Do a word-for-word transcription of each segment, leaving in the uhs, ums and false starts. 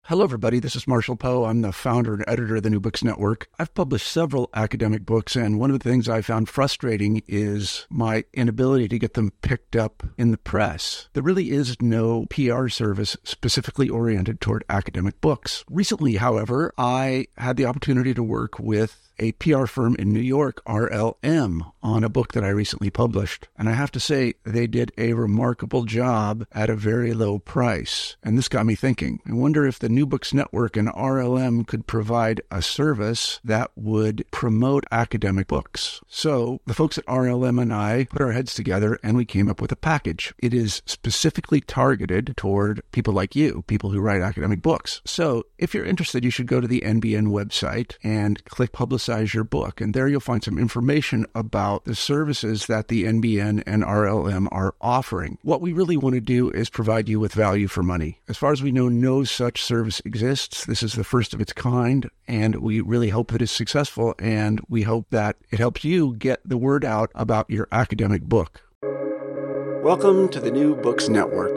Hello, everybody. This is Marshall Poe. I'm the founder and editor of the New Books Network. I've published several academic books, and one of the things I found frustrating is my inability to get them picked up in the press. There really is no P R service specifically oriented toward academic books. Recently, however, I had the opportunity to work with a P R firm in New York, R L M, on a book that I recently published. And I have to say, they did a remarkable job at a very low price. And this got me thinking. I wonder if the New Books Network and R L M could provide a service that would promote academic books. So the folks at R L M and I put our heads together and we came up with a package. It is specifically targeted toward people like you, people who write academic books. So if you're interested, you should go to the N B N website and click Publicize your book. And there you'll find some information about the services that the N B N and R L M are offering. What we really want to do is provide you with value for money. As far as we know, no such service exists. This is the first of its kind, and we really hope that it's successful, and we hope that it helps you get the word out about your academic book. Welcome to the New Books Network.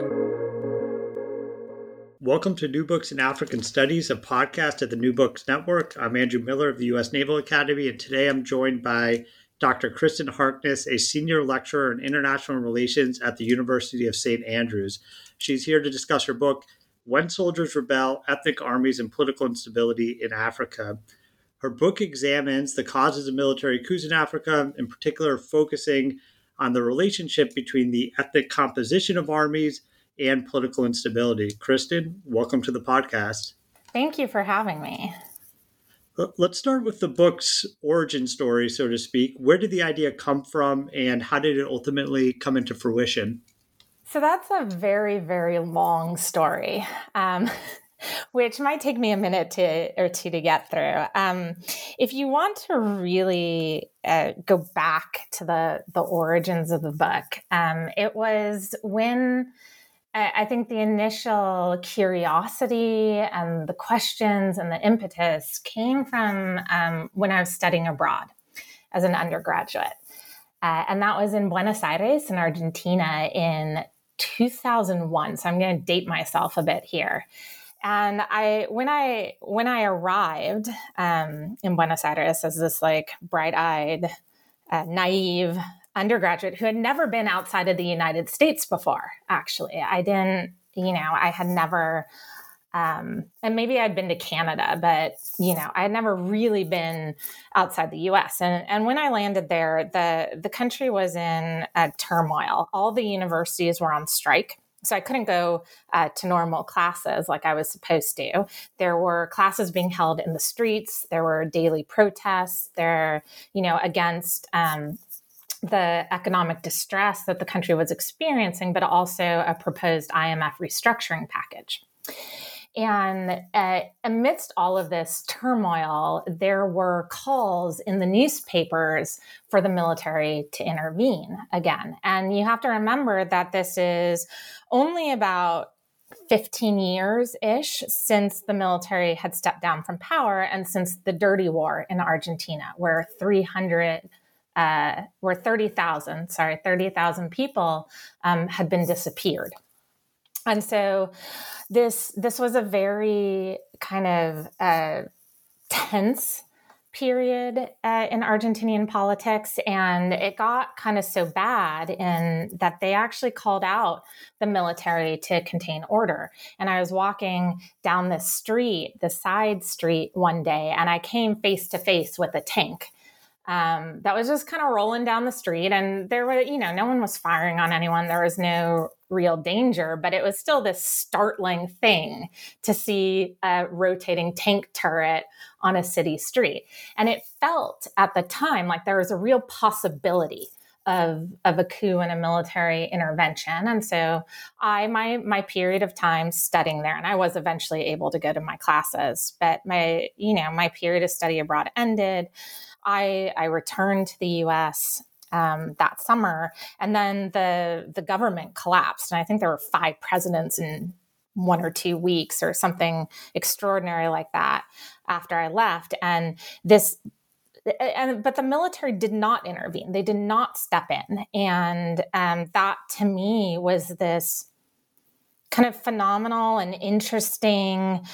Welcome to New Books in African Studies, a podcast at the New Books Network. I'm Andrew Miller of the U S Naval Academy, and today I'm joined by Doctor Kristen Harkness, a senior lecturer in international relations at the University of Saint Andrews. She's here to discuss her book, When Soldiers Rebel, Ethnic Armies and Political Instability in Africa. Her book examines the causes of military coups in Africa, in particular focusing on the relationship between the ethnic composition of armies and political instability. Kristen, welcome to the podcast. Thank you for having me. Let's start with the book's origin story, so to speak. Where did the idea come from, and how did it ultimately come into fruition? So that's a very, very long story, um, which might take me a minute to or two to get through. Um, if you want to really uh, go back to the the origins of the book, um, it was when I think the initial curiosity and the questions and the impetus came from um, when I was studying abroad as an undergraduate. Uh, and that was in Buenos Aires in Argentina in two thousand one. So I'm going to date myself a bit here. And I, when I, when I arrived um, in Buenos Aires as this like bright-eyed, uh, naive undergraduate who had never been outside of the United States before, actually. I didn't, you know, I had never, um, and maybe I'd been to Canada, but, you know, I had never really been outside the U S. And, and when I landed there, the, the country was in a turmoil. All the universities were on strike. So I couldn't go uh, to normal classes like I was supposed to. There were classes being held in the streets. There were daily protests there, you know, against, um, the economic distress that the country was experiencing, but also a proposed I M F restructuring package. And uh, amidst all of this turmoil, there were calls in the newspapers for the military to intervene again. And you have to remember that this is only about fifteen years-ish since the military had stepped down from power and since the Dirty War in Argentina, where three hundred Uh, where thirty thousand, sorry, thirty thousand people um, had been disappeared. And so this this was a very kind of uh, tense period uh, in Argentinian politics. And it got kind of so bad in that they actually called out the military to contain order. And I was walking down this street, the side street one day, and I came face to face with a tank. Um, that was just kind of rolling down the street, and there were, you know, no one was firing on anyone. There was no real danger, but it was still this startling thing to see a rotating tank turret on a city street. And it felt at the time like there was a real possibility of, of a coup and a military intervention. And so I, my, my period of time studying there, and I was eventually able to go to my classes, but my, you know, my period of study abroad ended. I, I returned to the U S um, that summer, and then the the government collapsed. And I think there were five presidents in one or two weeks or something extraordinary like that after I left. And this, and but the military did not intervene. They did not step in. And um, that to me was this kind of phenomenal and interesting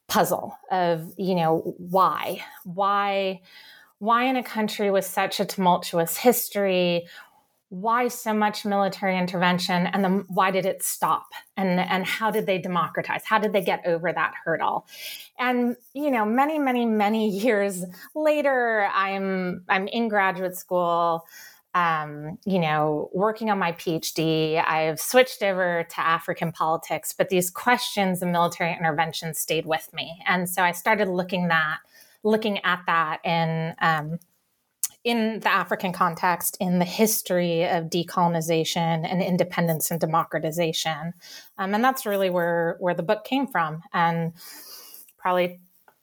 puzzle of, you know, why, why, why in a country with such a tumultuous history, why so much military intervention, and then why did it stop? And, and how did they democratize? How did they get over that hurdle? And, you know, many, many, many years later, I'm, I'm in graduate school, um, you know, working on my PhD. I've switched over to African politics, but these questions of military intervention stayed with me. And so I started looking that, looking at that in, um, in the African context, in the history of decolonization and independence and democratization. Um, and that's really where, where the book came from. And probably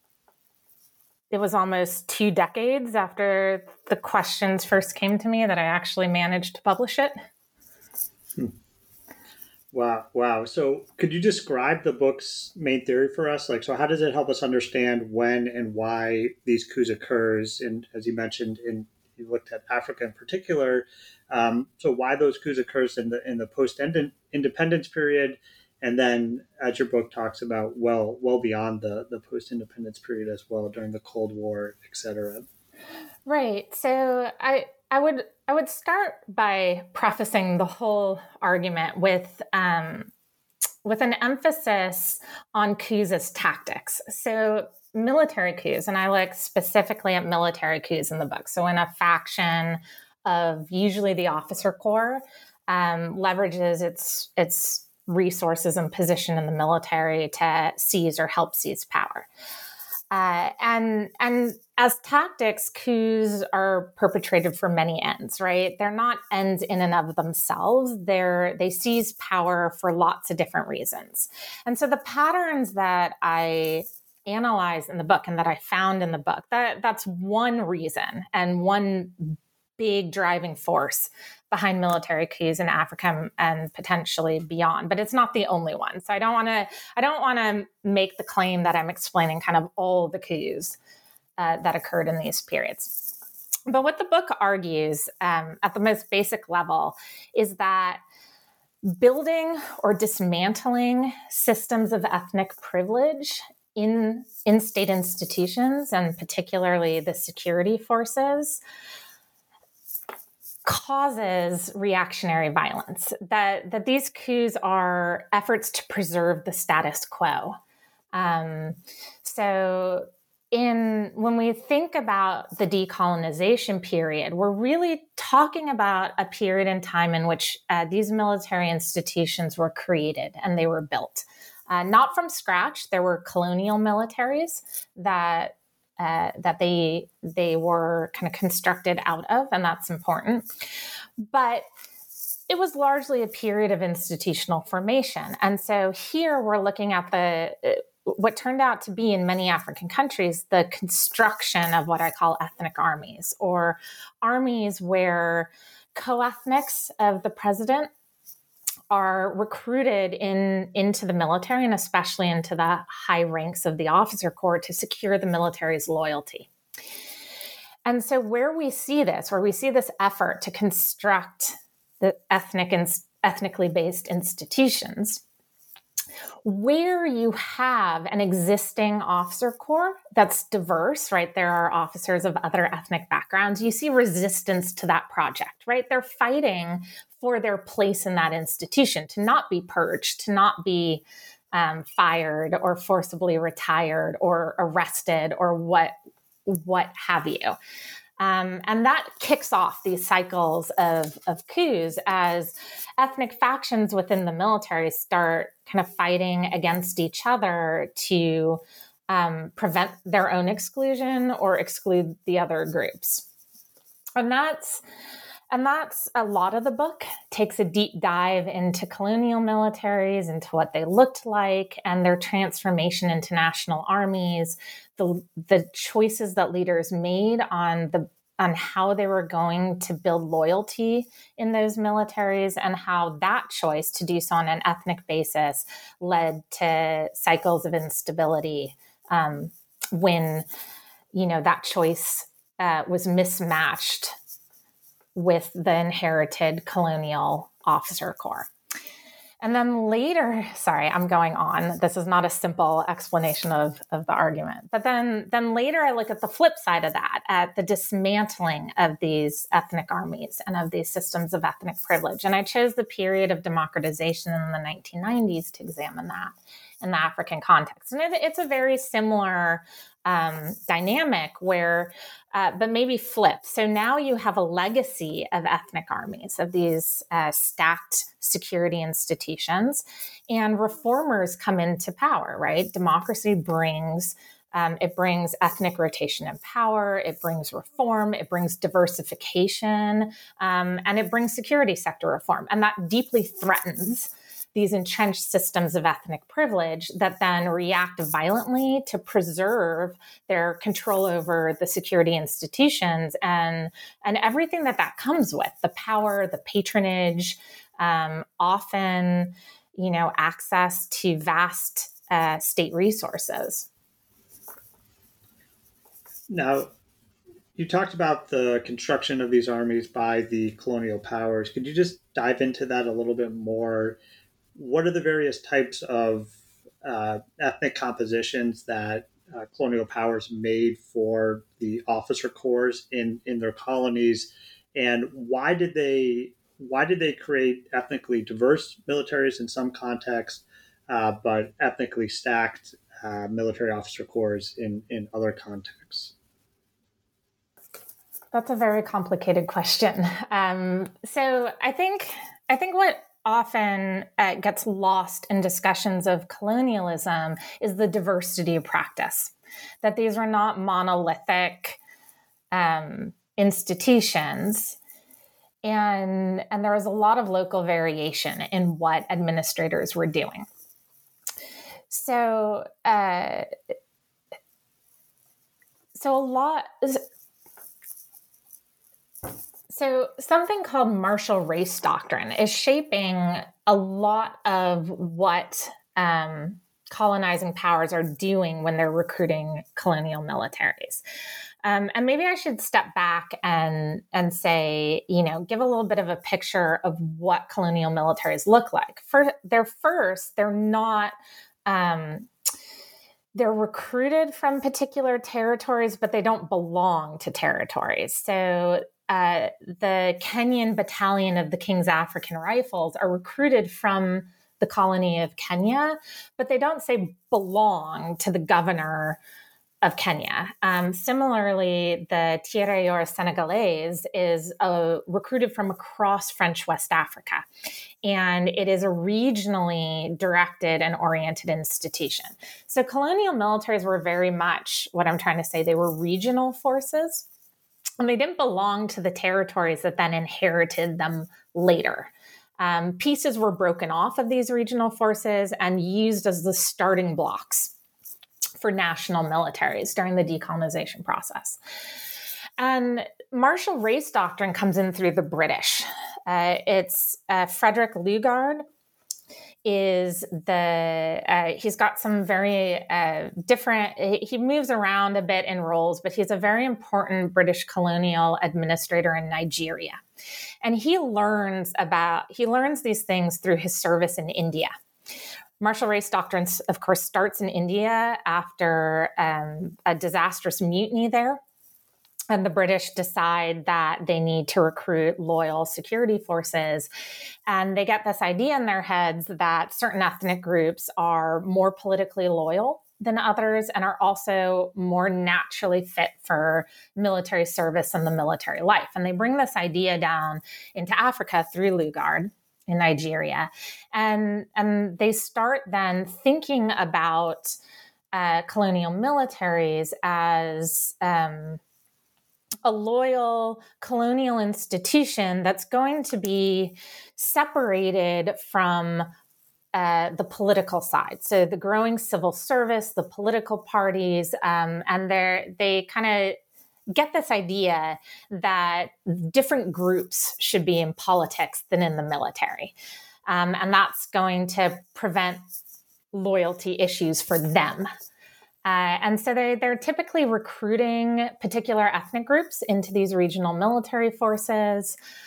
it was almost two decades after the questions first came to me that I actually managed to publish it. Hmm. Wow. Wow. So could you describe the book's main theory for us? Like, so how does it help us understand when and why these coups occurs? And as you mentioned, in you looked at Africa in particular. Um, so why those coups occurs in the in the post-independence period, and then as your book talks about, well, well beyond the, the post-independence period as well, during the Cold War, et cetera. Right. So I I would I would start by prefacing the whole argument with um, with an emphasis on coups as tactics. So military coups, and I look specifically at military coups in the book. So when a faction of usually the officer corps um, leverages its its resources and position in the military to seize or help seize power. Uh, and and as tactics, coups are perpetrated for many ends, right? They're not ends in and of themselves. They're they seize power for lots of different reasons. And so the patterns that I analyze in the book and that I found in the book, that that's one reason and one big driving force behind military coups in Africa and potentially beyond, but it's not the only one. So I don't want to I don't want to make the claim that I'm explaining kind of all the coups uh, that occurred in these periods. But what the book argues um, at the most basic level is that building or dismantling systems of ethnic privilege in, in state institutions, and particularly the security forces, causes reactionary violence, that, that these coups are efforts to preserve the status quo. Um, so in when we think about the decolonization period, we're really talking about a period in time in which uh, these military institutions were created and they were built. Uh, not from scratch. There were colonial militaries that Uh, that they they were kind of constructed out of, and that's important. But it was largely a period of institutional formation. And so here we're looking at the uh, what turned out to be in many African countries, the construction of what I call ethnic armies, or armies where co-ethnics of the president are recruited in into the military, and especially into the high ranks of the officer corps, to secure the military's loyalty. And so where we see this, where we see this effort to construct the ethnic and ethnically based institutions, where you have an existing officer corps that's diverse, right? There are officers of other ethnic backgrounds. You see resistance to that project, right? They're fighting for their place in that institution, to not be purged, to not be um, fired or forcibly retired or arrested or what, what have you. Um, and that kicks off these cycles of, of coups as ethnic factions within the military start kind of fighting against each other to um, prevent their own exclusion or exclude the other groups. And that's And that's a lot of the book, takes a deep dive into colonial militaries, into what they looked like and their transformation into national armies, the the choices that leaders made on the on how they were going to build loyalty in those militaries, and how that choice to do so on an ethnic basis led to cycles of instability um, when, you know, that choice uh, was mismatched with the inherited colonial officer corps. And then later, sorry, I'm going on. This is not a simple explanation of, of the argument. But then, then later I look at the flip side of that, at the dismantling of these ethnic armies and of these systems of ethnic privilege. And I chose the period of democratization in the nineteen nineties to examine that in the African context. And it, it's a very similar um, dynamic where, uh, but maybe flip. So now you have a legacy of ethnic armies, of these uh, stacked security institutions, and reformers come into power, right? Democracy brings Um, it brings ethnic rotation in power, it brings reform, it brings diversification, um, and it brings security sector reform. And that deeply threatens these entrenched systems of ethnic privilege that then react violently to preserve their control over the security institutions and, and everything that that comes with, the power, the patronage, um, often, you know, access to vast uh, state resources. Now, you talked about the construction of these armies by the colonial powers. Could you just dive into that a little bit more? What are the various types of uh, ethnic compositions that uh, colonial powers made for the officer corps in, in their colonies? And why did they why did they create ethnically diverse militaries in some contexts, uh, but ethnically stacked uh, military officer corps in, in other contexts? That's a very complicated question. Um, so I think I think what often uh, gets lost in discussions of colonialism is the diversity of practice, that these are not monolithic um, institutions. And, and there was a lot of local variation in what administrators were doing. So, uh, so a lot... So something called Marshall Race Doctrine is shaping a lot of what um, colonizing powers are doing when they're recruiting colonial militaries. Um, and maybe I should step back and, and say, you know, give a little bit of a picture of what colonial militaries look like. For, they're first, they're not... Um, They're recruited from particular territories, but they don't belong to territories. So uh, the Kenyan battalion of the King's African Rifles are recruited from the colony of Kenya, but they don't say belong to the governor of Kenya. Um, similarly, the Tirailleurs Senegalese is uh, recruited from across French West Africa, and it is a regionally directed and oriented institution. So colonial militaries were very much, what I'm trying to say, they were regional forces, and they didn't belong to the territories that then inherited them later. Um, pieces were broken off of these regional forces and used as the starting blocks for national militaries during the decolonization process. And Marshall Race Doctrine comes in through the British. Uh, it's uh, Frederick Lugard is the, uh, he's got some very uh, different, he moves around a bit in roles, but he's a very important British colonial administrator in Nigeria. And he learns about, he learns these things through his service in India. Marshall Race Doctrine, of course, starts in India after um, a disastrous mutiny there. And the British decide that they need to recruit loyal security forces. And they get this idea in their heads that certain ethnic groups are more politically loyal than others and are also more naturally fit for military service and the military life. And they bring this idea down into Africa through Lugard in Nigeria. And, and they start then thinking about uh, colonial militaries as um, a loyal colonial institution that's going to be separated from uh, the political side. So the growing civil service, the political parties, um, and they're, they kind of get this idea that different groups should be in politics than in the military. Um, and that's going to prevent loyalty issues for them. Uh, and so they, they're typically recruiting particular ethnic groups into these regional military forces.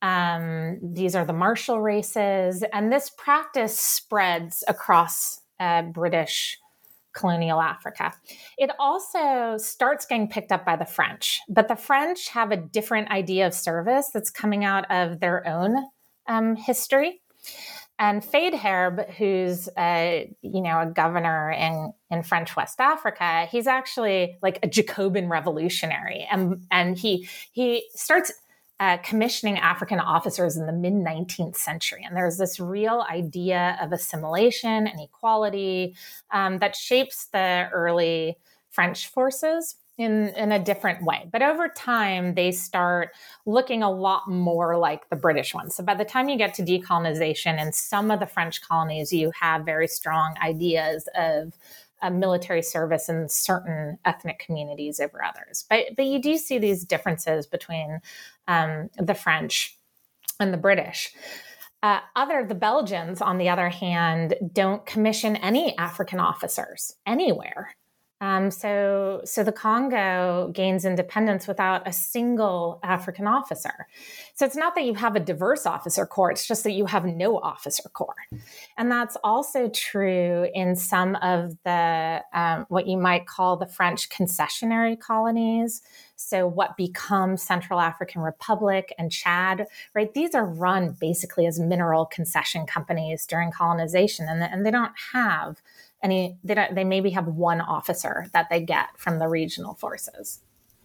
Um, these are the martial races, and this practice spreads across uh, British colonial Africa. It also starts getting picked up by the French, but the French have a different idea of service that's coming out of their own um, history. And Faidherbe, who's a, you know, a governor in, in French West Africa, he's actually like a Jacobin revolutionary. And, and he, he starts uh, commissioning African officers in the mid nineteenth century. And there's this real idea of assimilation and equality um, that shapes the early French forces in, in a different way. But over time, they start looking a lot more like the British ones. So by the time you get to decolonization in some of the French colonies, you have very strong ideas of uh, military service in certain ethnic communities over others. But, but you do see these differences between um, the French and the British. Uh, other, the Belgians, on the other hand, don't commission any African officers anywhere. Um, so, so the Congo gains independence without a single African officer. So it's not that you have a diverse officer corps, it's just that you have no officer corps. And that's also true in some of the, um, what you might call the French concessionary colonies. So what becomes Central African Republic and Chad, right? These are run basically as mineral concession companies during colonization, and, and they don't have any, they, don't, they maybe have one officer that they get from the regional forces.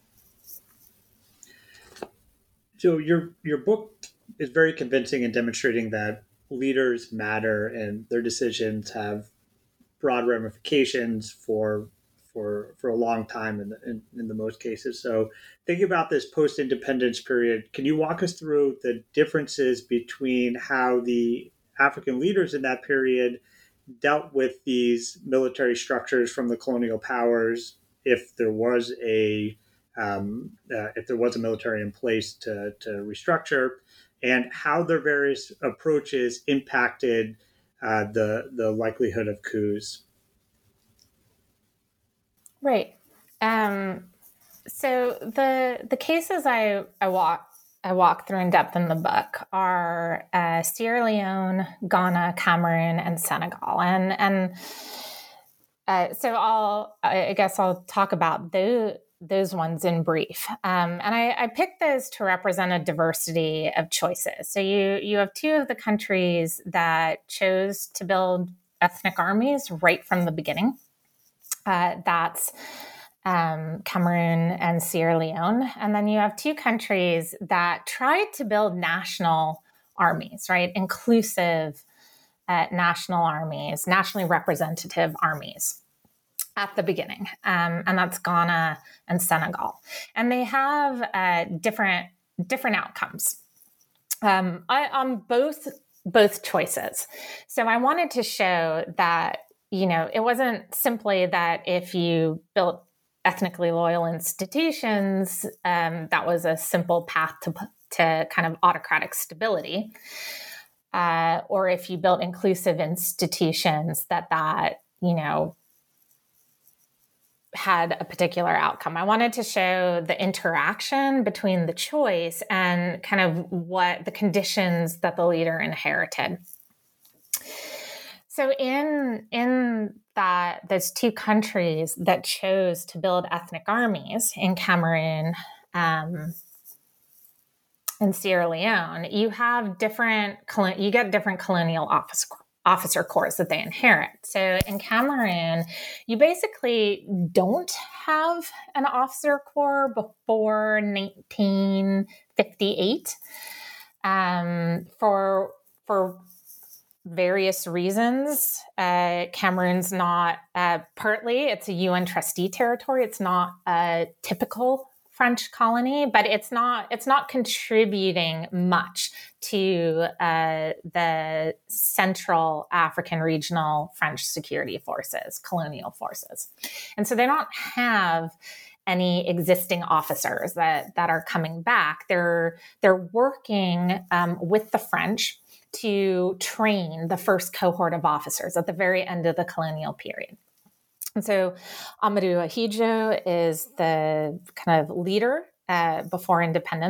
So your your book is very convincing in demonstrating that leaders matter and their decisions have broad ramifications for for for a long time in, the, in, in the most cases. So thinking about this post-independence period, can you walk us through the differences between how the African leaders in that period dealt with these military structures from the colonial powers, if there was a um, uh, if there was a military in place to, to restructure, and how their various approaches impacted uh, the the likelihood of coups? Right. Um, so the the cases I I walk I walk through in depth in the book are uh, Sierra Leone, Ghana, Cameroon, and Senegal, and and uh, so I'll I guess I'll talk about those those ones in brief. Um, and I, I picked those to represent a diversity of choices. So you you have two of the countries that chose to build ethnic armies right from the beginning. Uh, that's um, Cameroon and Sierra Leone. And then you have two countries that tried to build national armies, right? Inclusive uh, national armies, nationally representative armies at the beginning. Um, and that's Ghana and Senegal. And they have uh, different, different outcomes um, I, on both, both choices. So I wanted to show that, you know, it wasn't simply that if you built ethnically loyal institutions, um, that was a simple path to, to kind of autocratic stability. Uh, or if you built inclusive institutions, that that, you know, had a particular outcome. I wanted to show the interaction between the choice and kind of what the conditions that the leader inherited. So in in that those two countries that chose to build ethnic armies in Cameroon um, and Sierra Leone, you have different you get different colonial office, officer corps that they inherit. So in Cameroon, you basically don't have an officer corps before nineteen fifty-eight um, for for. various reasons. Uh, Cameroon's not, uh, partly it's a U N trustee territory. It's not a typical French colony, but it's not, it's not contributing much to uh, the Central African Regional French Security Forces, colonial forces. And so they don't have any existing officers that, that are coming back. They're, they're working um, with the French to train the first cohort of officers at the very end of the colonial period. And so Amadou Ahidjo is the kind of leader uh, before independence.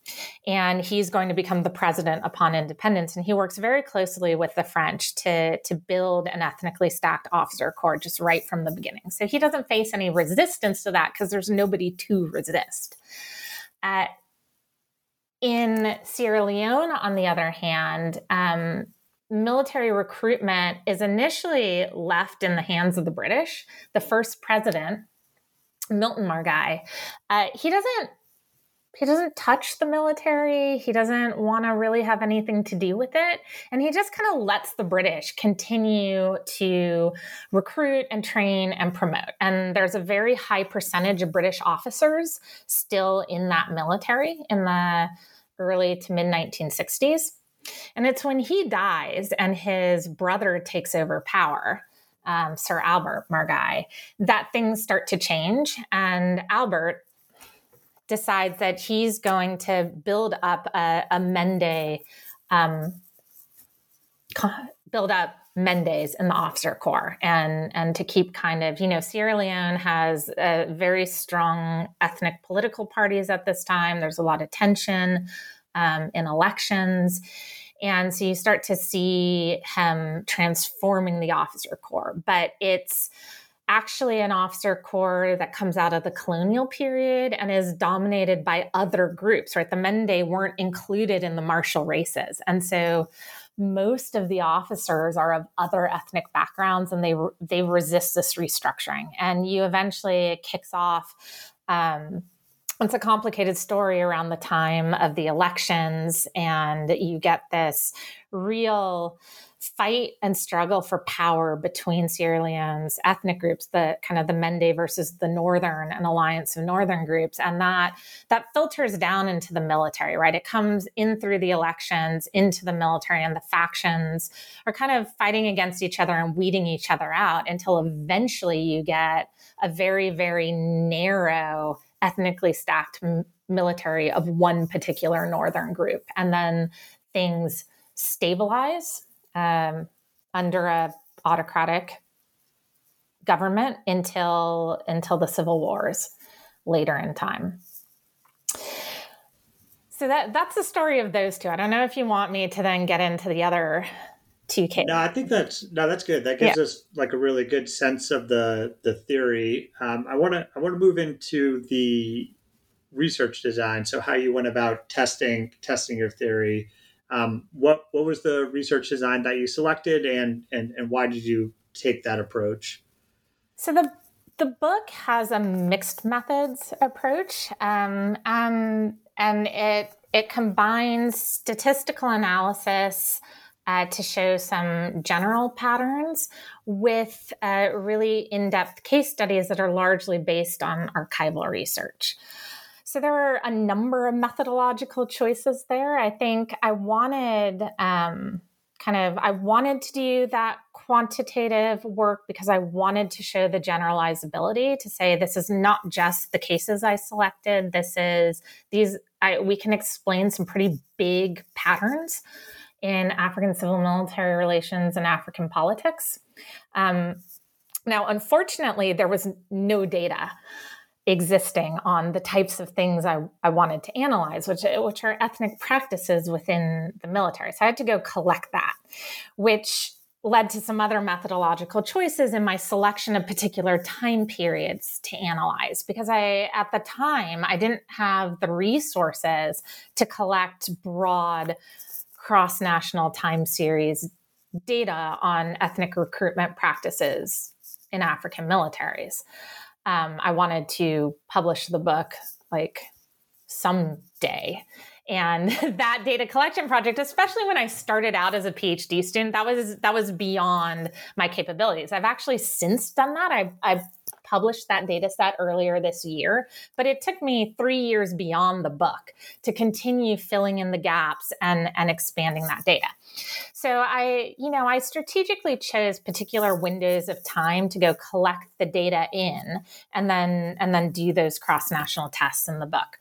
And he's going to become the president upon independence. And he works very closely with the French to, to build an ethnically stacked officer corps just right from the beginning. So he doesn't face any resistance to that because there's nobody to resist. Uh, in Sierra Leone, on the other hand, um, military recruitment is initially left in the hands of the British. The first president, Milton Margai, uh, he doesn't he doesn't touch the military. He doesn't want to really have anything to do with it. And he just kind of lets the British continue to recruit and train and promote. And there's a very high percentage of British officers still in that military in the early to mid nineteen sixties. And it's when he dies and his brother takes over power, um, Sir Albert Margai, that things start to change. And Albert decides that he's going to build up a, a Mende, um, build up Mendes in the officer corps, and and to keep kind of, you know, Sierra Leone has a very strong ethnic political parties at this time. There's a lot of tension um, in elections. And so you start to see him transforming the officer corps, but it's actually an officer corps that comes out of the colonial period and is dominated by other groups, right? The Mende weren't included in the martial races. And so most of the officers are of other ethnic backgrounds, and they they resist this restructuring. And you eventually, it kicks off. Um, it's a complicated story around the time of the elections, and you get this real fight and struggle for power between Sierra Leone's ethnic groups, the kind of the Mende versus the Northern, an alliance of Northern groups. And that that filters down into the military, right? It comes in through the elections into the military, and the factions are kind of fighting against each other and weeding each other out until eventually you get a very, very narrow, ethnically stacked m- military of one particular Northern group. And then things stabilize Um, under a autocratic government until until the civil wars later in time. So that that's the story of those two. I don't know if you want me to then get into the other two cases. No, I think that's no, that's good. That gives yeah. us like a really good sense of the the theory. Um, I want to I want to move into the research design. So how you went about testing testing your theory. Um, what what was the research design that you selected, and, and and why did you take that approach? So the the book has a mixed methods approach, um, and and it it combines statistical analysis uh, to show some general patterns with uh, really in-depth case studies that are largely based on archival research. So there were a number of methodological choices there. I think I wanted um, kind of, I wanted to do that quantitative work because I wanted to show the generalizability, to say this is not just the cases I selected. This is these, I, we can explain some pretty big patterns in African civil military relations and African politics. Um, now, unfortunately, there was no data existing on the types of things I, I wanted to analyze, which, which are ethnic practices within the military. So I had to go collect that, which led to some other methodological choices in my selection of particular time periods to analyze, because I, at the time, I didn't have the resources to collect broad cross-national time series data on ethnic recruitment practices in African militaries. Um, I wanted to publish the book like someday. And that data collection project, especially when I started out as a PhD student, that was that was beyond my capabilities. I've actually since done that. I, I published that data set earlier this year, but it took me three years beyond the book to continue filling in the gaps and, and expanding that data. So I, you know, I strategically chose particular windows of time to go collect the data in, and then and then do those cross-national tests in the book.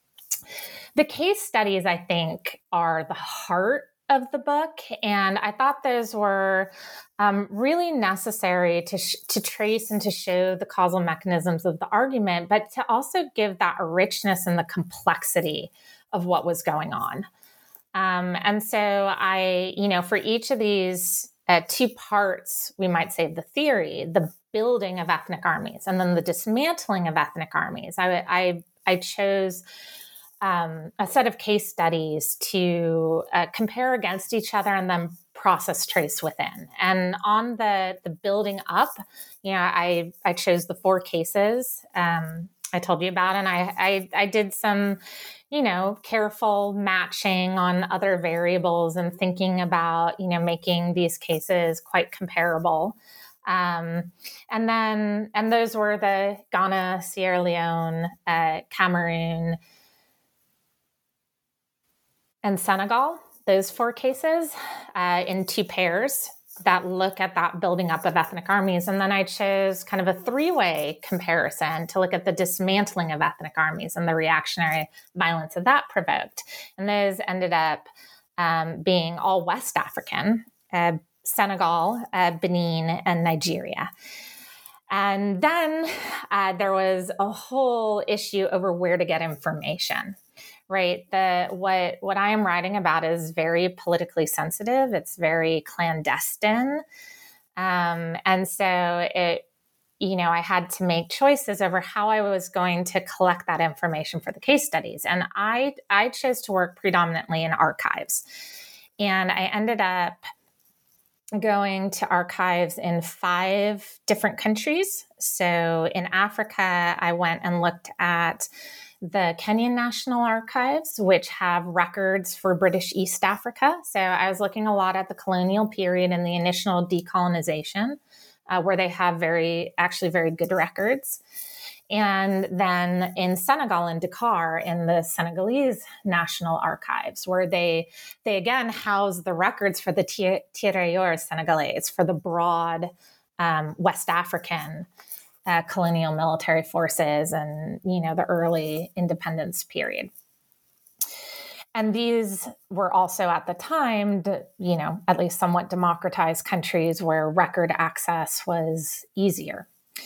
The case studies, I think, are the heart of the book, and I thought those were um, really necessary to sh- to trace and to show the causal mechanisms of the argument, but to also give that richness and the complexity of what was going on. Um, and so I, you know, for each of these uh, two parts, we might say the theory, the building of ethnic armies, and then the dismantling of ethnic armies, I, I, I chose um, a set of case studies to uh, compare against each other and then process trace within. And on the the building up, you know, I I chose the four cases um, I told you about, and I, I I did some, you know, careful matching on other variables and thinking about, you know, making these cases quite comparable. Um, and then and those were the Ghana, Sierra Leone, uh, Cameroon, and Senegal. Those four cases uh, in two pairs that look at that building up of ethnic armies. And then I chose kind of a three-way comparison to look at the dismantling of ethnic armies and the reactionary violence that that provoked. And those ended up um, being all West African, uh, Senegal, uh, Benin, and Nigeria. And then uh, there was a whole issue over where to get information. Right. The what what I am writing about is very politically sensitive. It's very clandestine. Um, and so it, you know, I had to make choices over how I was going to collect that information for the case studies. And I I chose to work predominantly in archives. And I ended up going to archives in five different countries. So in Africa, I went and looked at the Kenyan National Archives, which have records for British East Africa. So I was looking a lot at the colonial period and the initial decolonization, uh, where they have very, actually very good records. And then in Senegal, in Dakar, in the Senegalese National Archives, where they, they again house the records for the tirailleurs Senegalese, for the broad um, West African Uh, colonial military forces and, you know, the early independence period. And these were also at the time, you know, at least somewhat democratized countries where record access was easier.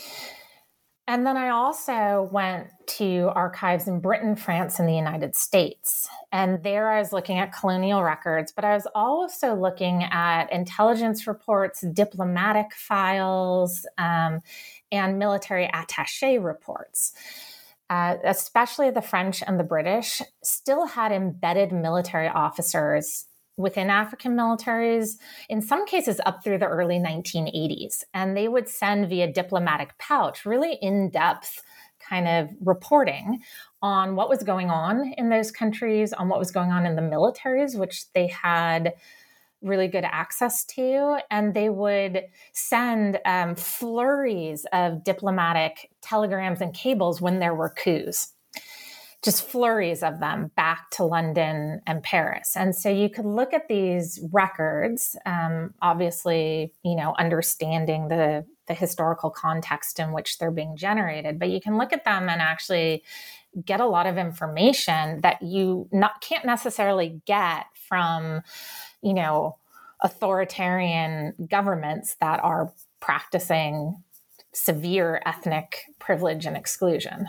And then I also went to archives in Britain, France, and the United States. And there I was looking at colonial records, but I was also looking at intelligence reports, diplomatic files, um, and military attaché reports. Uh, especially the French and the British still had embedded military officers within African militaries, in some cases up through the early nineteen eighties. And they would send via diplomatic pouch really in-depth kind of reporting on what was going on in those countries, on what was going on in the militaries, which they had really good access to. And they would send um, flurries of diplomatic telegrams and cables when there were coups. Just flurries of them back to London and Paris. And so you could look at these records, um, obviously, you know, understanding the, the historical context in which they're being generated, but you can look at them and actually get a lot of information that you not, can't necessarily get from, you know, authoritarian governments that are practicing severe ethnic privilege and exclusion.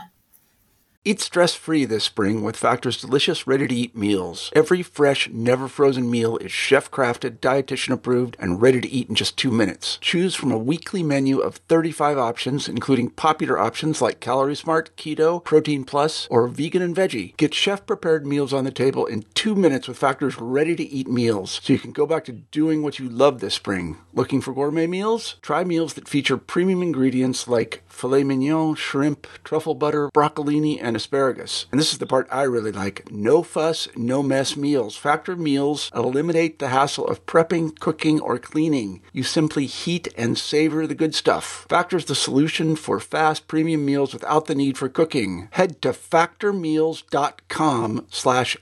Eat stress-free this spring with Factor's delicious, ready-to-eat meals. Every fresh, never-frozen meal is chef-crafted, dietitian-approved, and ready to eat in just two minutes. Choose from a weekly menu of thirty-five options, including popular options like Calorie Smart, Keto, Protein Plus, or Vegan and Veggie. Get chef-prepared meals on the table in two minutes with Factor's ready-to-eat meals, so you can go back to doing what you love this spring. Looking for gourmet meals? Try meals that feature premium ingredients like filet mignon, shrimp, truffle butter, broccolini, and asparagus. And this is the part I really like. No fuss, no mess meals. Factor meals eliminate the hassle of prepping, cooking, or cleaning. You simply heat and savor the good stuff. Factor's the solution for fast premium meals without the need for cooking. Head to factormeals.com slash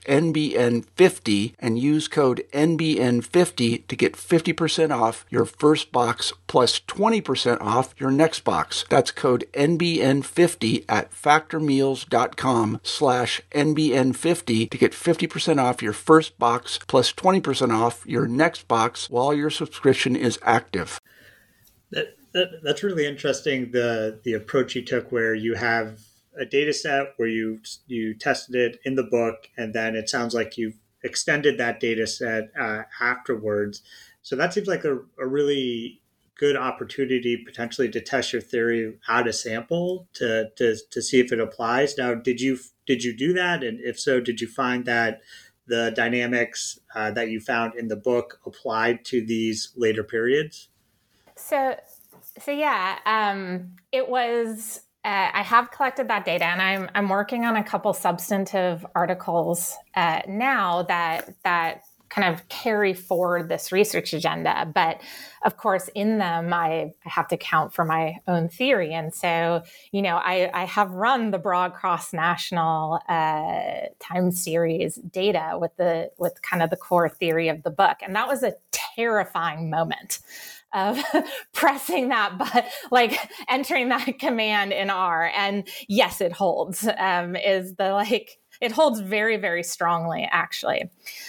NBN50 and use code N B N fifty to get fifty percent off your first box plus twenty percent off your next box. That's code N B N fifty at factormeals.com slash NBN50 to get fifty percent off your first box plus twenty percent off your next box while your subscription is active. That, that that's really interesting, the the approach you took where you have a data set where you you tested it in the book, and then it sounds like you've extended that data set uh, afterwards. So that seems like a, a really good opportunity potentially to test your theory out of sample to, to to see if it applies. Now, did you did you do that? And if so, did you find that the dynamics uh, that you found in the book applied to these later periods? So, so yeah, um, it was. Uh, I have collected that data, and I'm I'm working on a couple substantive articles uh, now that that kind of carry forward this research agenda. But of course, in them, I, I have to count for my own theory. And so, you know, I, I have run the broad cross-national uh, time series data with the with kind of the core theory of the book. And that was a terrifying moment of pressing that, but like entering that command in R. And yes, it holds, um, is the like, it holds very, very strongly, actually.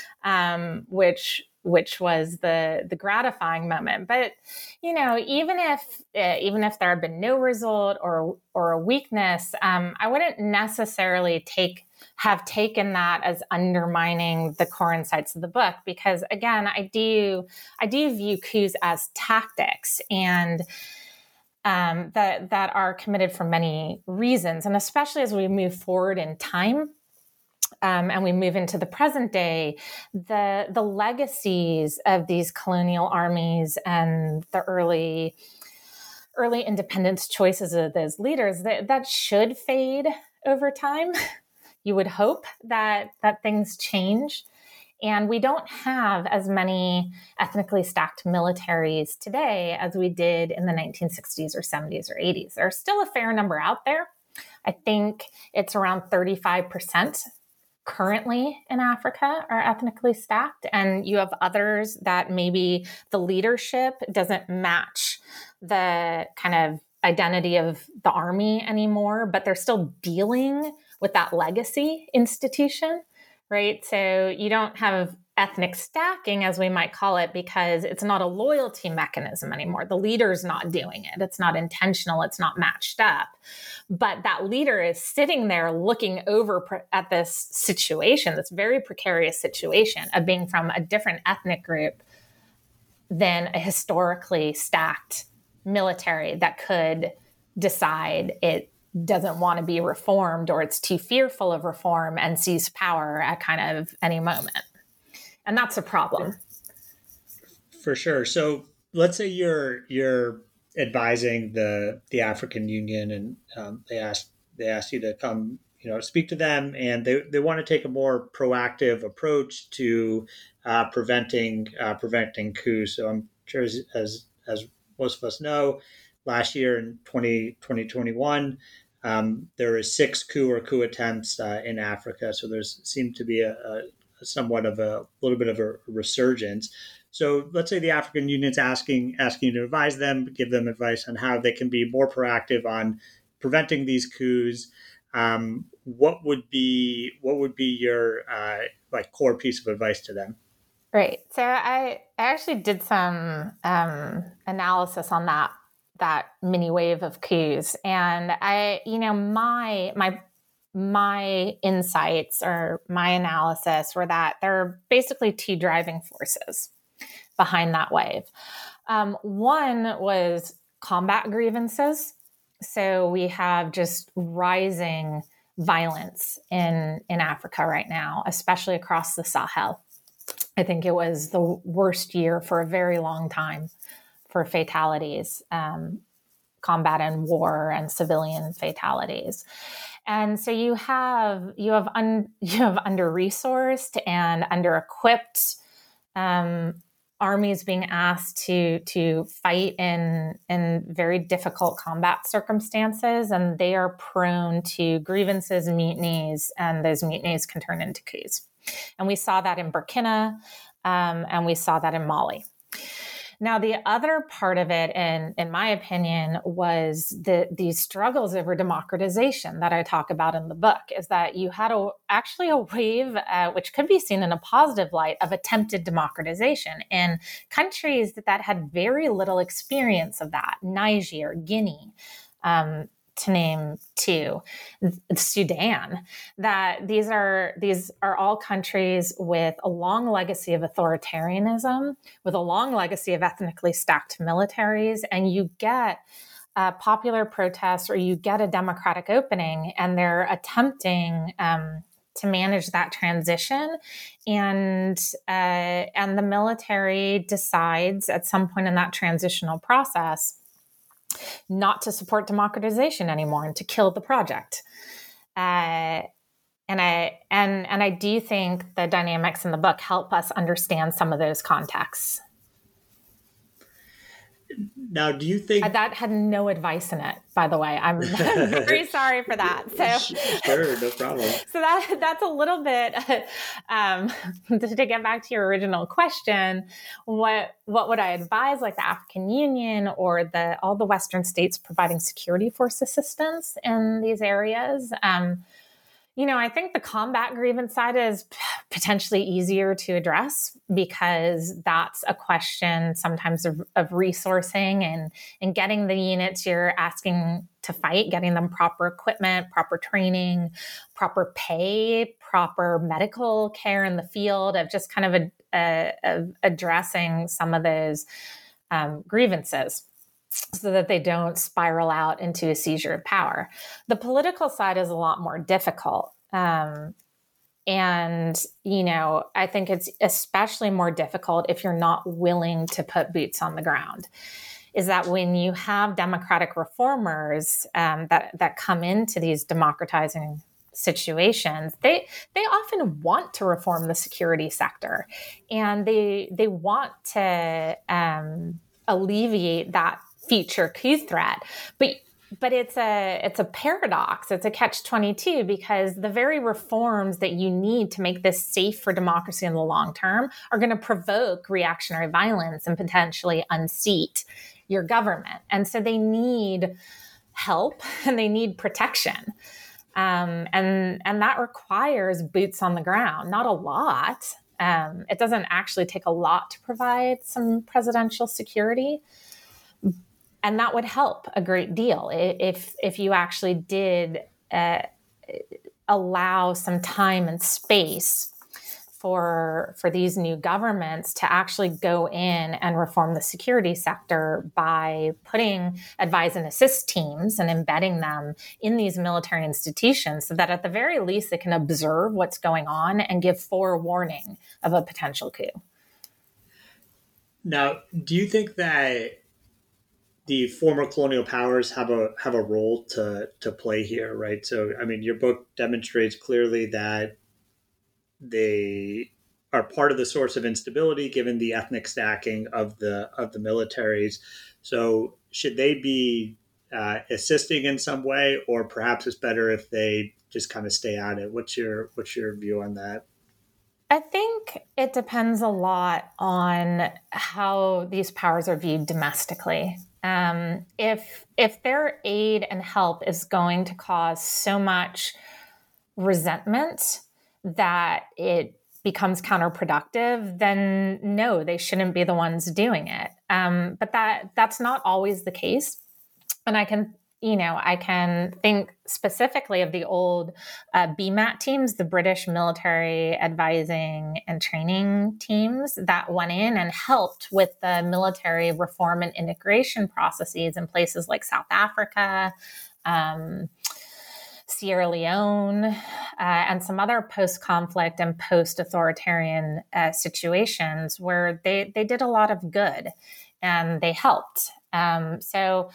Um, which which was the the gratifying moment. But you know, even if uh, even if there had been no result or or a weakness, um, I wouldn't necessarily take have taken that as undermining the core insights of the book, because again, I do I do view coups as tactics and um, that that are committed for many reasons, and especially as we move forward in time. Um, and we move into the present day, the the legacies of these colonial armies and the early early independence choices of those leaders, that, that should fade over time. You would hope that that things change. And we don't have as many ethnically stacked militaries today as we did in the nineteen sixties or seventies or eighties. There's still a fair number out there. I think it's around thirty-five percent. Currently in Africa are ethnically stacked, and you have others that maybe the leadership doesn't match the kind of identity of the army anymore, but they're still dealing with that legacy institution, right? So you don't have ethnic stacking, as we might call it, because it's not a loyalty mechanism anymore. The leader's not doing it. It's not intentional. It's not matched up. But that leader is sitting there looking over pre- at this situation, this very precarious situation of being from a different ethnic group than a historically stacked military that could decide it doesn't want to be reformed or it's too fearful of reform and seize power at kind of any moment. And that's a problem. For sure. So let's say you're you're advising the the African Union, and um, they ask they ask you to come, you know, speak to them, and they, they want to take a more proactive approach to uh, preventing uh, preventing coups. So I'm sure as, as as most of us know, last year in twenty twenty-one, um, there were six coup or coup attempts uh, in Africa. So there's seemed to be a, a somewhat of a little bit of a resurgence. So let's say the African Union's asking asking you to advise them, give them advice on how they can be more proactive on preventing these coups. Um, what would be what would be your uh, like core piece of advice to them? Right. So I, I actually did some um, analysis on that that mini wave of coups, and I, you know, my my. My insights or my analysis were that there are basically two driving forces behind that wave. Um, one was combat grievances. So we have just rising violence in, in Africa right now, especially across the Sahel. I think it was the worst year for a very long time for fatalities, um, combat and war and civilian fatalities. And so you have you have un, you have under-resourced and under-equipped um, armies being asked to to fight in in very difficult combat circumstances, and they are prone to grievances, mutinies, and those mutinies can turn into coups. And we saw that in Burkina, um, and we saw that in Mali. Now, the other part of it, in, in my opinion, was the these struggles over democratization that I talk about in the book, is that you had a, actually a wave, uh, which could be seen in a positive light, of attempted democratization in countries that, that had very little experience of that. Niger, Guinea, um, to name two, Sudan, that these are these are all countries with a long legacy of authoritarianism, with a long legacy of ethnically stacked militaries, and you get uh, popular protests or you get a democratic opening, and they're attempting um, to manage that transition, and uh, and the military decides at some point in that transitional process not to support democratization anymore and to kill the project. Uh, and I and and I do think the dynamics in the book help us understand some of those contexts. Now, do you think that had no advice in it, by the way? I'm, I'm very sorry for that. So, sure, no problem. So that that's a little bit um, to get back to your original question. What what would I advise, like the African Union or the all the Western states providing security force assistance in these areas? Um, You know, I think the combat grievance side is p- potentially easier to address because that's a question sometimes of, of resourcing and, and getting the units you're asking to fight, getting them proper equipment, proper training, proper pay, proper medical care in the field, of just kind of a, a, a addressing some of those um, grievances, so that they don't spiral out into a seizure of power. The political side is a lot more difficult. Um, and, you know, I think it's especially more difficult if you're not willing to put boots on the ground. Is that when you have democratic reformers um, that, that come into these democratizing situations, they they often want to reform the security sector, and they they want to um, alleviate that future coup threat. But but it's a it's a paradox. It's a catch twenty-two, because the very reforms that you need to make this safe for democracy in the long term are going to provoke reactionary violence and potentially unseat your government. And so they need help and they need protection. Um, and and that requires boots on the ground. Not a lot. Um, it doesn't actually take a lot to provide some presidential security. And that would help a great deal if if you actually did uh, allow some time and space for for these new governments to actually go in and reform the security sector by putting advise and assist teams and embedding them in these military institutions, so that at the very least they can observe what's going on and give forewarning of a potential coup. Now, do you think that the former colonial powers have a have a role to to play here, right? So, I mean, your book demonstrates clearly that they are part of the source of instability, given the ethnic stacking of the of the militaries. So, should they be uh, assisting in some way, or perhaps it's better if they just kind of stay out of it? What's your what's your view on that? I think it depends a lot on how these powers are viewed domestically. Um, if if their aid and help is going to cause so much resentment that it becomes counterproductive, then no, they shouldn't be the ones doing it. Um, but that that's not always the case. And I can, you know, I can think specifically of the old uh, B MAT teams, the British military advising and training teams that went in and helped with the military reform and integration processes in places like South Africa, um, Sierra Leone, uh, and some other post-conflict and post-authoritarian uh, situations where they, they did a lot of good and they helped. Um, so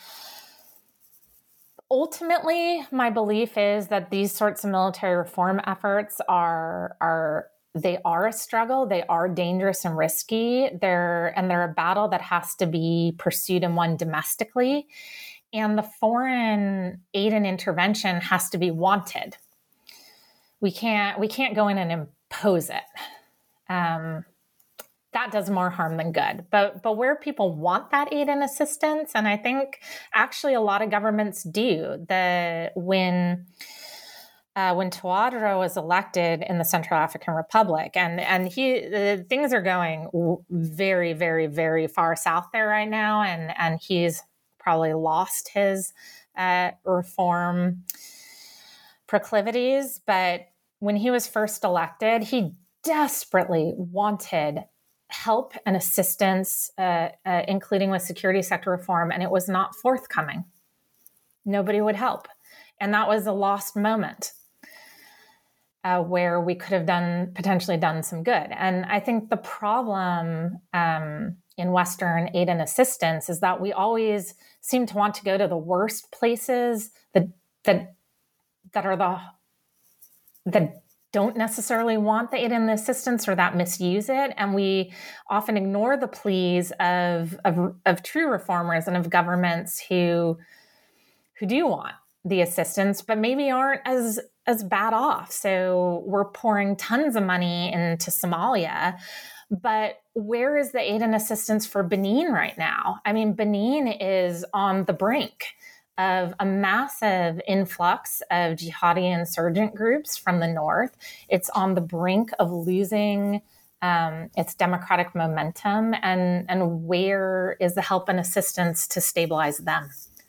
ultimately, my belief is that these sorts of military reform efforts are are they are a struggle. They are dangerous and risky. They're and they're a battle that has to be pursued and won domestically. And the foreign aid and intervention has to be wanted. We can't we can't go in and impose it. Um, that does more harm than good. But but where people want that aid and assistance, and I think actually a lot of governments do, the when uh, when Touadéra was elected in the Central African Republic, and and he uh, things are going very very very far south there right now, and and he's probably lost his uh, reform proclivities, but when he was first elected, he desperately wanted help and assistance, uh, uh, including with security sector reform, and it was not forthcoming. Nobody would help. And that was a lost moment uh, where we could have done potentially done some good. And I think the problem um, in Western aid and assistance is that we always seem to want to go to the worst places that that that are the that don't necessarily want the aid and the assistance or that misuse it. And we often ignore the pleas of, of, of true reformers and of governments who, who do want the assistance, but maybe aren't as, as bad off. So we're pouring tons of money into Somalia, but where is the aid and assistance for Benin right now? I mean, Benin is on the brink of a massive influx of jihadi insurgent groups from the north. It's on the brink of losing um, its democratic momentum. And, and where is the help and assistance to stabilize them?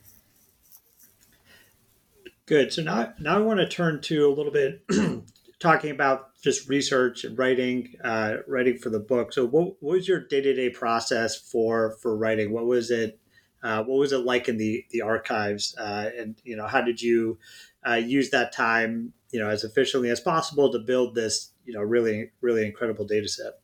Good. So now, now I want to turn to a little bit talking about just research and writing, uh, writing for the book. So what, what was your day-to-day process for, for writing? What was it? Uh, what was it like in the the archives, uh, and you know, how did you uh, use that time, you know, as efficiently as possible to build this, you know, really really incredible data set?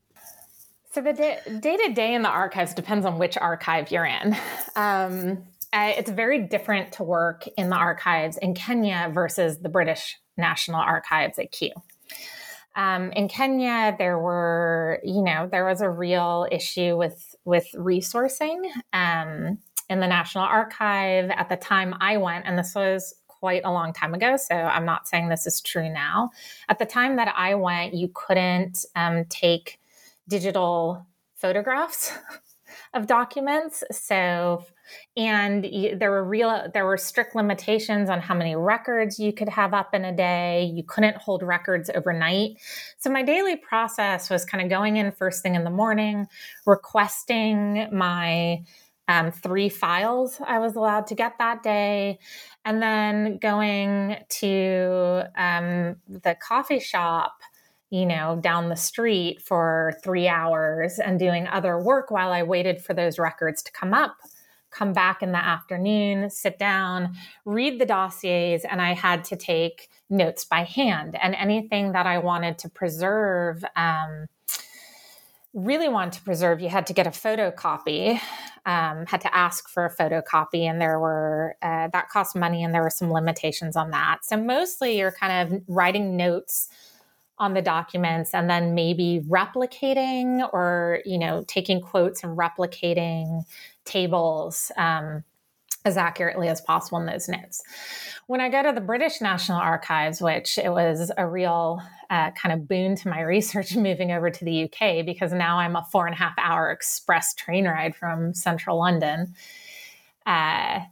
So the day to day in the archives depends on which archive you're in. Um, uh, it's very different to work in the archives in Kenya versus the British National Archives at Kew. Um, in Kenya, there were, you know, there was a real issue with with resourcing um, in the National Archive at the time I went, and this was quite a long time ago, so I'm not saying this is true now. At the time that I went, you couldn't um, take digital photographs of documents. So, and you, there were real, there were strict limitations on how many records you could have up in a day. You couldn't hold records overnight. So my daily process was kind of going in first thing in the morning, requesting my um, three files I was allowed to get that day, and then going to um, the coffee shop, you know, down the street for three hours and doing other work while I waited for those records to come up, come back in the afternoon, sit down, read the dossiers, and I had to take notes by hand. And anything that I wanted to preserve, um, really wanted to preserve, you had to get a photocopy, um, had to ask for a photocopy, and there were, uh, that cost money, and there were some limitations on that. So mostly you're kind of writing notes on the documents and then maybe replicating or, you know, taking quotes and replicating tables um, as accurately as possible in those notes. When I go to the British National Archives, which it was a real uh, kind of boon to my research moving over to the U K, because now I'm a four and a half hour express train ride from central London, uh,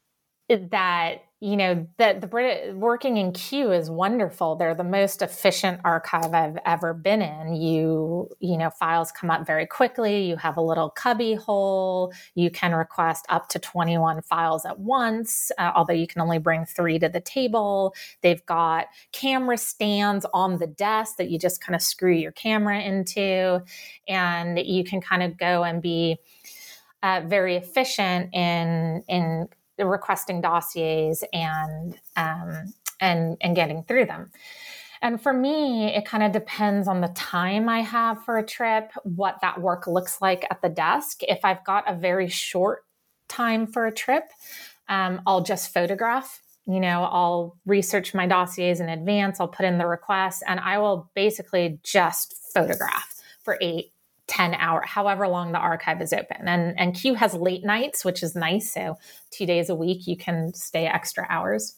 that you know, the, the Brit working in Kew is wonderful. They're the most efficient archive I've ever been in. You, you know, files come up very quickly. You have a little cubby hole. You can request up to twenty-one files at once, uh, although you can only bring three to the table. They've got camera stands on the desk that you just kind of screw your camera into, and you can kind of go and be uh, very efficient in, in, requesting dossiers and um, and and getting through them. And for me, it kind of depends on the time I have for a trip, what that work looks like at the desk. If I've got a very short time for a trip, um, I'll just photograph. You know, I'll research my dossiers in advance. I'll put in the requests, and I will basically just photograph for eight, ten hours, however long the archive is open. And, and Kew has late nights, which is nice. So two days a week, you can stay extra hours.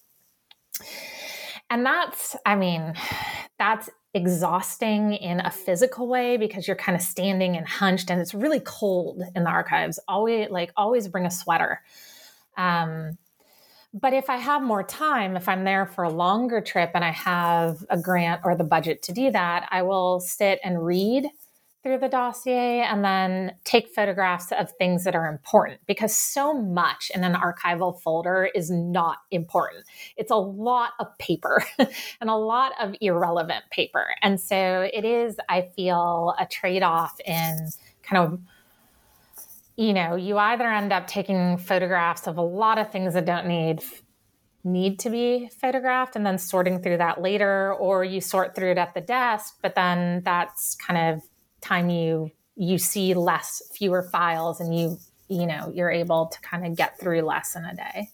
And that's, I mean, that's exhausting in a physical way because you're kind of standing and hunched and it's really cold in the archives. Always, like, always bring a sweater. Um, but if I have more time, if I'm there for a longer trip and I have a grant or the budget to do that, I will sit and read through the dossier and then take photographs of things that are important, because so much in an archival folder is not important. It's a lot of paper and a lot of irrelevant paper. And so it is, I feel, a trade-off in kind of, you know, you either end up taking photographs of a lot of things that don't need need to be photographed and then sorting through that later, or you sort through it at the desk, but then that's kind of time you you see less, fewer files, and you you know you're able to kind of get through less in a day.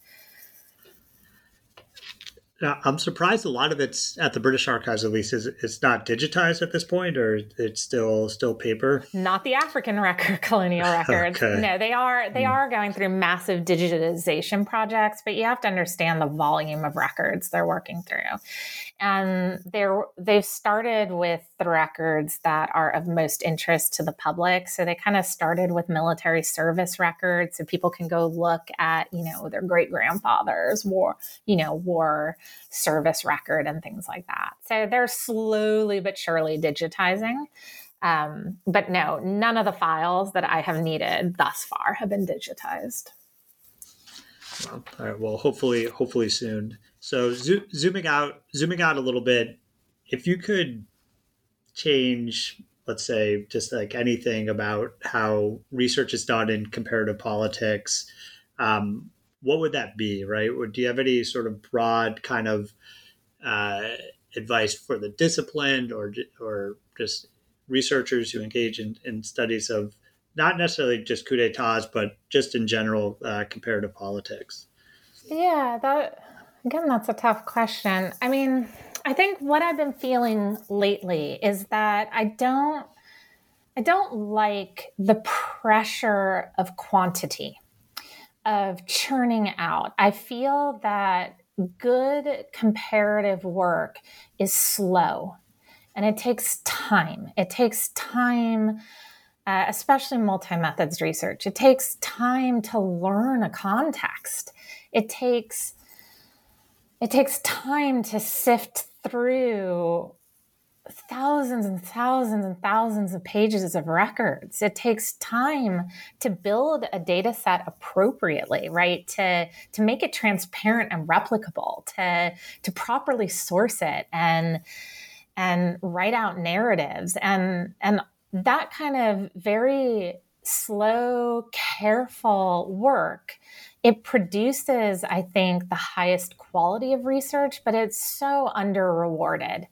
Now, I'm surprised a lot of it's at the British Archives, at least, is it's not digitized at this point, or it's still still paper. Not the African record, colonial records. Okay. No, they are they Mm. are going through massive digitization projects, but you have to understand the volume of records they're working through. And they're they've started with the records that are of most interest to the public. So they kind of started with military service records, so people can go look at, you know, their great grandfather's war, you know, war service record and things like that. So they're slowly but surely digitizing. Um, but no, none of the files that I have needed thus far have been digitized. Well, all right. Well, hopefully, hopefully soon. So zo- zooming out, zooming out a little bit, if you could change, let's say, just like anything about how research is done in comparative politics, um, what would that be, right? Would, do you have any sort of broad kind of uh, advice for the discipline, or or just researchers who engage in, in studies of not necessarily just coups d'etats, but just in general uh, comparative politics? Yeah, that again, that's a tough question. I mean, I think what I've been feeling lately is that I don't, I don't like the pressure of quantity, of churning out. I feel that good comparative work is slow, and it takes time. It takes time. Uh, especially multi-methods research. It takes time to learn a context. It takes it takes time to sift through thousands and thousands and thousands of pages of records. It takes time to build a data set appropriately, right? To, to make it transparent and replicable, to, to properly source it and, and write out narratives. And, and that kind of very slow, careful work, it produces, I think, the highest quality of research, but it's so under-rewarded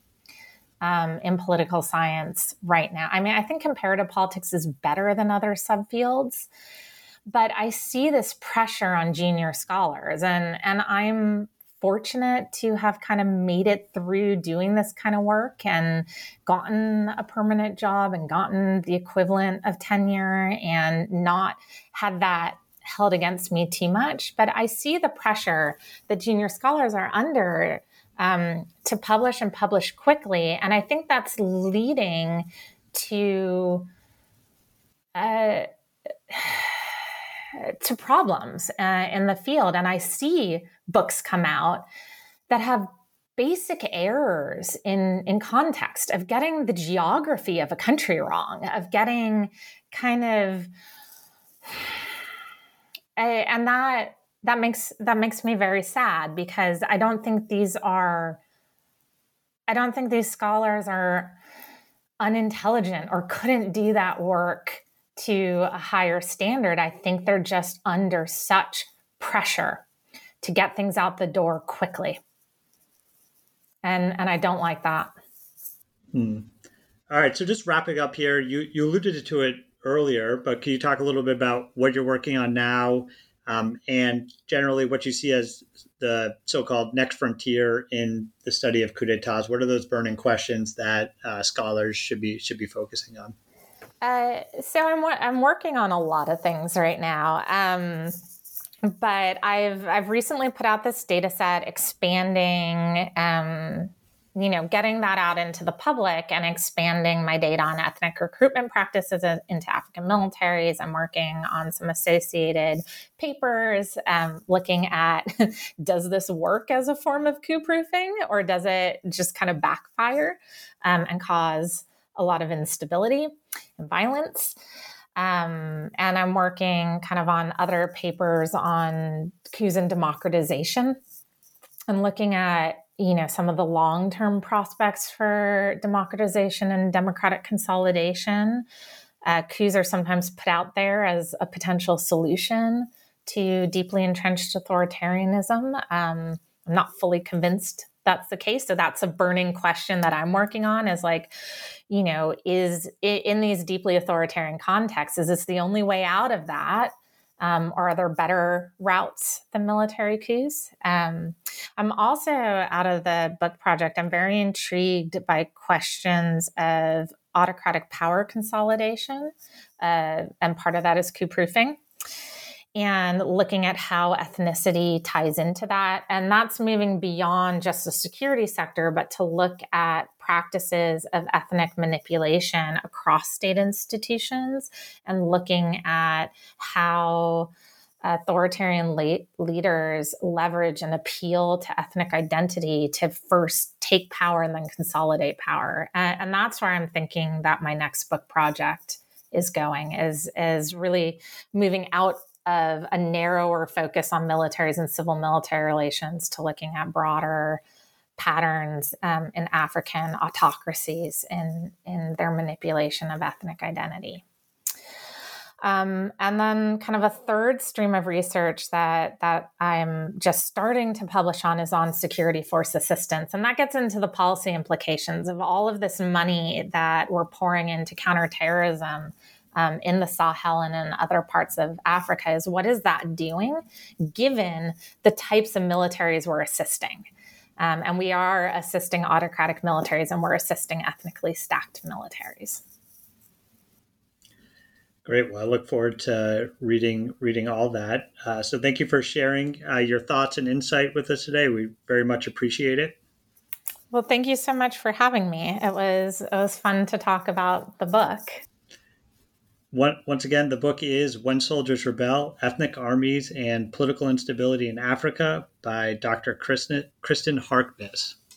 um, in political science right now. I mean, I think comparative politics is better than other subfields, but I see this pressure on junior scholars, and, and I'm fortunate to have kind of made it through doing this kind of work and gotten a permanent job and gotten the equivalent of tenure and not had that held against me too much. But I see the pressure that junior scholars are under um, to publish and publish quickly. And I think that's leading to uh, to problems uh, in the field. And I see books come out that have basic errors in, in context, of getting the geography of a country wrong, of getting kind of, and that that makes that makes me very sad, because I don't think these are, I don't think these scholars are unintelligent or couldn't do that work to a higher standard. I think they're just under such pressure to get things out the door quickly. And and I don't like that. Hmm. All right. So just wrapping up here, you, you alluded to it earlier, but can you talk a little bit about what you're working on now, um, and generally what you see as the so-called next frontier in the study of coups d'etats? What are those burning questions that uh, scholars should be should be focusing on? Uh, so I'm I'm working on a lot of things right now, um, but I've I've recently put out this data set, expanding, um, you know, getting that out into the public and expanding my data on ethnic recruitment practices into African militaries. I'm working on some associated papers, um, looking at, does this work as a form of coup proofing, or does it just kind of backfire um, and cause a lot of instability and violence. Um, and I'm working kind of on other papers on coups and democratization and looking at, you know, some of the long-term prospects for democratization and democratic consolidation. Uh, coups are sometimes put out there as a potential solution to deeply entrenched authoritarianism. Um, I'm not fully convinced that's the case. So that's a burning question that I'm working on is like, you know, is in these deeply authoritarian contexts, is this the only way out of that? Um, or are there better routes than military coups? Um, I'm also, out of the book project, I'm very intrigued by questions of autocratic power consolidation. Uh, and part of that is coup proofing. And looking at how ethnicity ties into that. And that's moving beyond just the security sector, but to look at practices of ethnic manipulation across state institutions and looking at how authoritarian le- leaders leverage and appeal to ethnic identity to first take power and then consolidate power. And, and that's where I'm thinking that my next book project is going, is, is really moving out of a narrower focus on militaries and civil military relations to looking at broader patterns um, in African autocracies in, in their manipulation of ethnic identity. Um, and then kind of a third stream of research that, that I'm just starting to publish on is on security force assistance. And that gets into the policy implications of all of this money that we're pouring into counterterrorism Um, in the Sahel and in other parts of Africa. Is what is that doing given the types of militaries we're assisting? Um, and we are assisting autocratic militaries and we're assisting ethnically stacked militaries. Great. Well, I look forward to reading reading all that. Uh, so thank you for sharing uh, your thoughts and insight with us today. We very much appreciate it. Well, thank you so much for having me. It was it was fun to talk about the book. Once again, the book is When Soldiers Rebel, Ethnic Armies and Political Instability in Africa by Doctor Kristen, Kristen Harkness.